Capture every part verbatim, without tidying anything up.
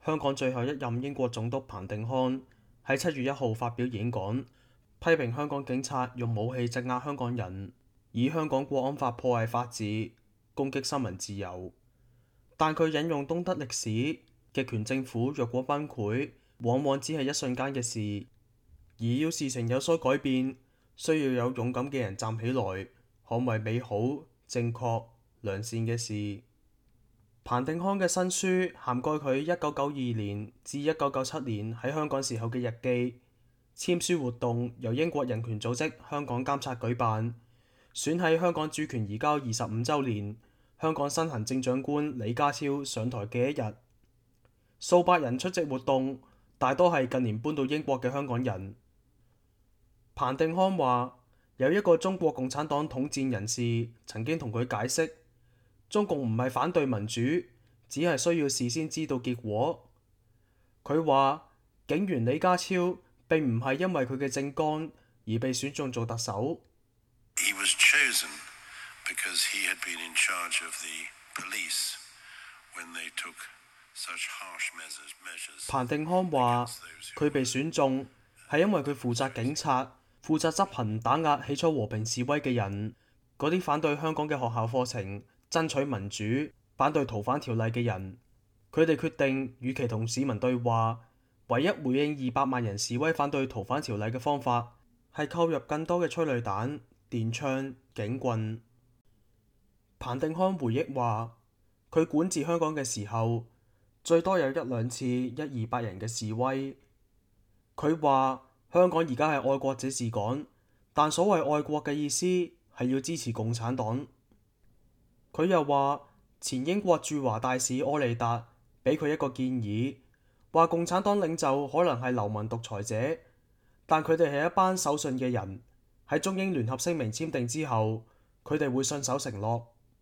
香港最後一任英國總督彭定康喺七月一號發表演講，批評香港警察用武器鎮壓香港人，以香港國安法破壞法治，攻擊新聞自由。但佢引用東德歷史，極權政府若果崩潰，往往只係一瞬間嘅事，而要事情有所改變，需要有勇敢嘅人站起來，捍衛美好、正確、良善嘅事。彭定康嘅新書涵蓋佢一九九二年至一九九七年喺香港時候嘅日記。簽書活動由英國人權組織香港監察舉辦，選喺香港主權移交二十五週年，香港新行政長官李家超上台嘅一日，數百人出席活動，大多係近年搬到英國嘅香港人。彭定康話：有一個中國共產黨統戰人士曾經同佢解釋，中共唔係反對民主，只係需要事先知道結果。佢話警員李家超並唔係因為佢嘅政綱而被選中做特首。 He was chosen because he had been in charge of the police when they took such harsh measures. 彭定康話佢被選中係因為佢負責警察，負責執行打壓起初和平示威嘅人，嗰啲反對香港嘅學校課程、爭取民主、反對逃犯條例嘅人。佢哋決定與其同市民對話，唯一回應二百萬人示威反對逃犯條例嘅方法係購入更多嘅催淚彈、電槍、警棍。彭定康回憶話佢管治香港嘅時候，最多有一兩次一二百人嘅示威。佢話香港而家係愛國者治港，但所謂愛國嘅意思係要支持共產黨。佢又話前英國駐華大使柯利達俾佢一個建議，話共產黨領袖可能係流氓獨裁者，但佢哋係一班守信嘅人。喺中英聯合聲明簽訂之後，佢哋會信守承諾。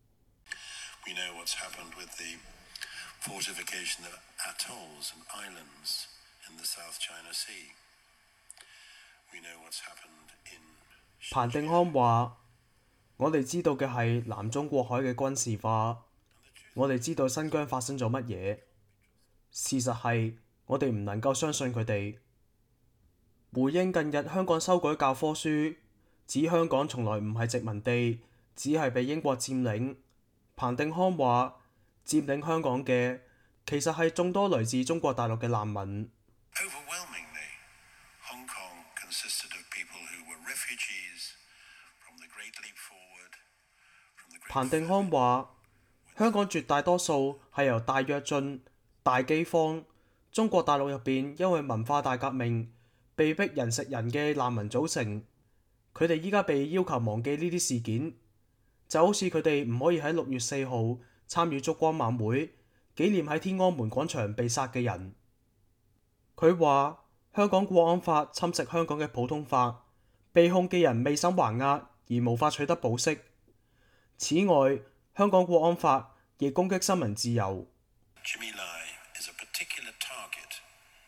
We know what's happened with the fortification of atolls and islands in the South China Sea. We know what's happened in... 彭定康話：我哋知道嘅係南中國海嘅軍事化，我哋知道新疆發生咗乜嘢。事實係我哋唔能夠相信佢哋。回應近日香港修改教科書，指香港從來唔係殖民地，只係被英國佔領。彭定康話：佔領香港嘅其實係眾多來自中國大陸嘅難民。 Overwhelmingly, Hong Kong consisted of people who were refugees from the Great Leap Forward. 彭定康話：香港絕大多數係由大躍進、大饑荒、中國大陸入邊因為文化大革命被逼人食人嘅難民組成。佢哋依家被要求忘記呢啲事件，就好似佢哋唔可以喺六月四號參與燭光晚會，紀念喺天安門廣場被殺嘅人。佢話香港國安法侵蝕香港嘅普通法，被控嘅人未審還押而無法取得保釋。此外，香港國安法亦攻擊新聞自由。 Jimmy Lai is a particular target,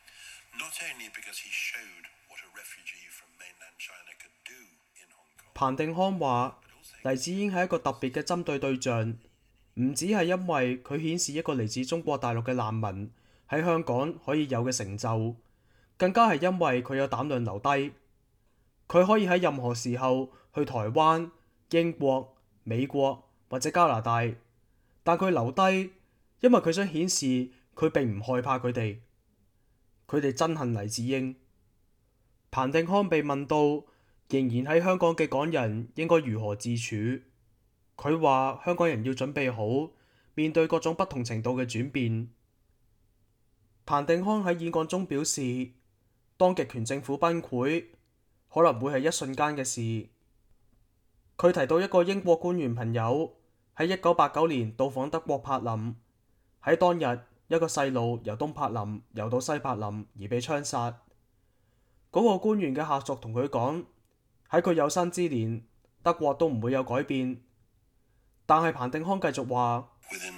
not only because he showed what a refugee from mainland China could do in Hong Kong. 彭定康話黎智英係一個特別嘅針對對象，唔止係因為佢顯示一個嚟自中國大陸嘅難民喺香港可以有嘅成就，更加係因為佢有膽量留低。佢可以喺任何時候去台灣、英國、美國或者加拿大，但佢留低，因為佢想顯示佢並唔害怕佢哋。佢哋憎恨黎智英。彭定康被問到仍然喺香港嘅港人應該如何自處，佢話香港人要準備好面對各種不同程度嘅轉變。彭定康喺演講中表示，當極權政府崩潰，可能會係一瞬間嘅事。佢提到一個英國官員朋友喺一九八九年到訪德國柏林，喺當日一個細路由東柏林游到西柏林而被槍殺。嗰個官員嘅下屬同佢講，喺佢有生之年，德國都唔會有改變。但係彭定康繼續話，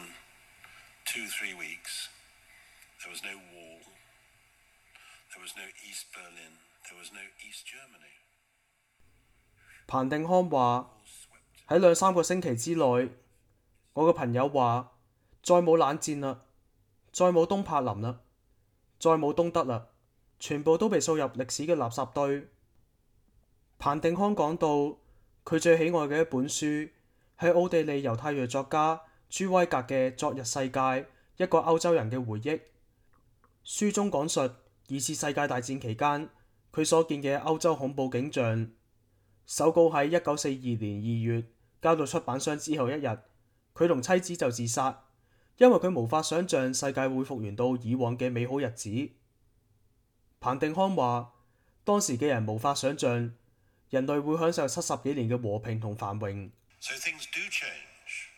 彭定康話喺兩三個星期之內，我個朋友話再冇冷戰啦，再冇東柏林啦， 再冇東德啦，全部都被掃入歷史嘅垃圾堆。彭定康講到，佢最喜愛嘅一本書係奧地利猶太裔作家朱威格嘅《昨日世界》，一個歐洲人嘅回憶。書中講述二次世界大戰期間佢所見嘅歐洲恐怖景象。手稿喺一九四二年二月交到出版商之後一日，佢同妻子就自殺，因為佢無法想像世界會復原到以往嘅美好日子。彭定康話，當時嘅人無法想像人類會享受七十幾年嘅和平同繁榮。 So things do change,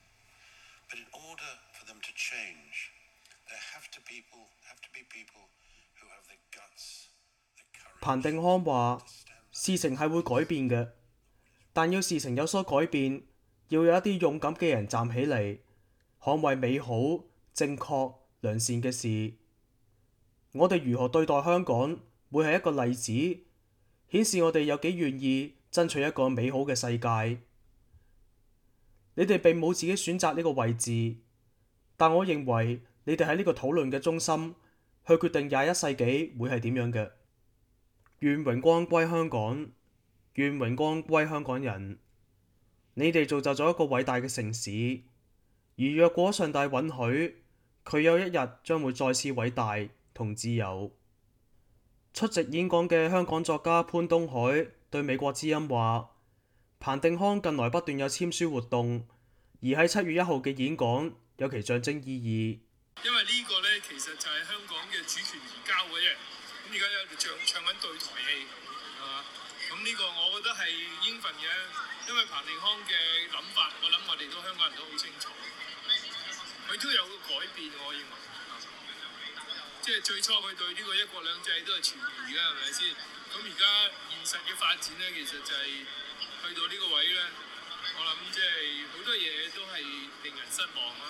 but in order for them to change, there have to people have to be people who have the guts, the courage. 彭定康話，事情係會改變嘅，但要事情有所改變，要有一啲勇敢嘅人站起嚟，捍衛美好、正確、良善嘅事。我哋如何對待香港，會係一個例子，顯示我哋有幾願意爭取一個美好嘅世界。你哋並冇自己選擇呢個位置，但我認為你哋喺呢個討論嘅中心，去決定廿一世紀會係點樣嘅。願榮光歸香港，願榮光歸香港人。你哋造就咗一個偉大嘅城市，而若果上帝允許，佢有一日將會再次偉大同自由。出席演講嘅香港作家潘東海對美國之音話，彭定康近來不斷有簽書活動，而喺七月一號嘅演講有其象徵意義。 因為呢個呢，其實就係香港嘅主權移交嘅啫。咁而家喺度唱唱緊對台戲，係嘛？咁呢個我覺得係應份嘅，因為彭定康嘅諗法，我諗我哋都香港人都好清楚，佢都有個改變，我認為。即係最初佢對呢個一國兩制都係存疑嘅，係咪先？咁而家現實嘅發展呢，其實就係去到呢個位呢，我諗即係好多嘢都係令人失望啦。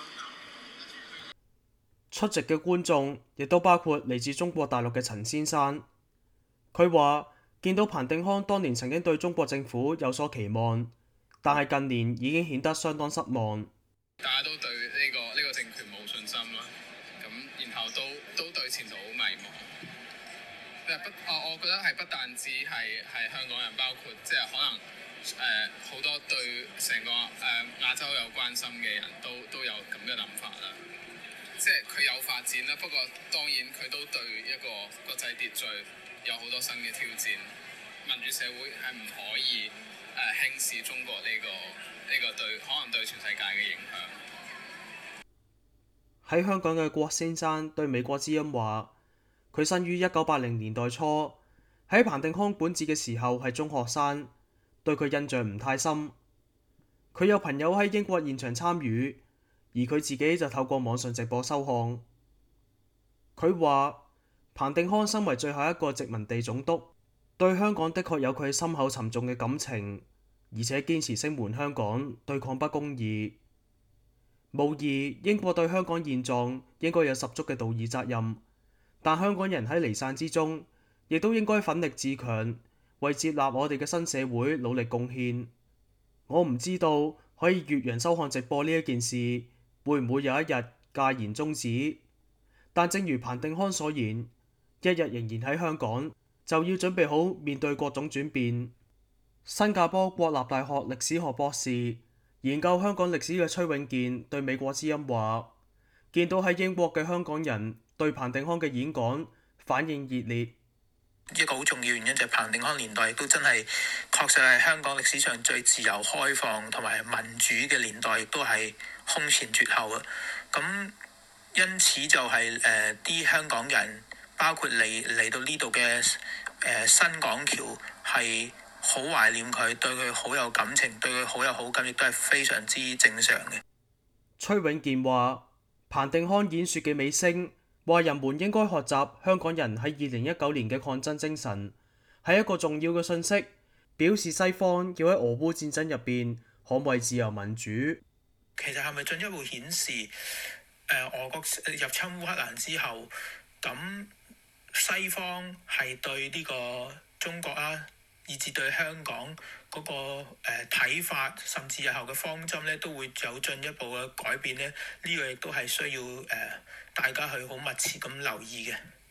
出席嘅觀眾亦都包括嚟自中國大陸嘅陳先生，佢話見到彭定康當年曾經對中國政府有所期望，但係近年已經顯得相當失望。 大家都對呢個呢個政權冇信心啦，咁然後都都對前途好迷茫。不，我我覺得係不但止係係香港人，包括即係可能誒好、呃、多對成個誒、呃、亞洲有關心嘅人都都有咁嘅諗法啦。即係佢有發展啦，不過當然佢都對一個國際秩序有好多新嘅挑戰。民主社會係唔可以誒、呃、輕視中國呢、呢個呢、呢個對可能對全世界嘅影響。 喺香港嘅郭先生對美國之音話，佢生於一九八零年代初，喺彭定康管治嘅時候係中學生，對佢印象唔太深。佢有朋友喺英國現場參與，而佢自己就透過網上直播收看。佢話彭定康身為最後一個殖民地總督，對香港的確有佢深厚沉重嘅感情，而且堅持聲援香港，對抗不公義。無疑英國對香港現狀應該有十足嘅道義責任，但香港人喺離散之中，亦都應該奮力自強，為接納我哋嘅新社會努力貢獻。我唔知道可以越洋收看直播呢一件事會唔會有一日戛然終止，但正如彭定康所言，一日仍然喺香港，就要準備好面對各種轉變。新加坡國立大學歷史學博士研究香港歷史嘅崔永健對美國之音話，見到喺英國嘅香港人對彭定康嘅演講反應熱烈。 一個好重要原因就係彭定康年代亦都真係確實係香港歷史上最自由開放同埋民主嘅年代，亦都係空前絕後啊！咁因此就係誒啲香港人，包括嚟嚟到呢度嘅誒新港橋，係好懷念佢，對佢好有感情，對佢好有好感，亦都係非常之正常嘅。 崔永健話：彭定康演說嘅尾聲，話人們應該學習香港人喺二零一九年嘅抗爭精神，係一個重要嘅信息，表示西方要喺俄烏戰爭入邊捍衛自由民主。 其實係咪進一步顯示誒、呃、俄國入侵烏克蘭之後，咁西方係對呢個中國啊，以至對香港嗰、那個誒睇、呃、法，甚至日後嘅方針咧，都會有進一步嘅改變咧？呢、這個亦都係需要誒、呃、大家去好密切咁留意嘅。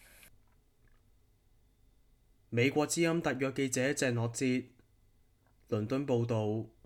美國之音特約記者鄭樂哲，倫敦報導。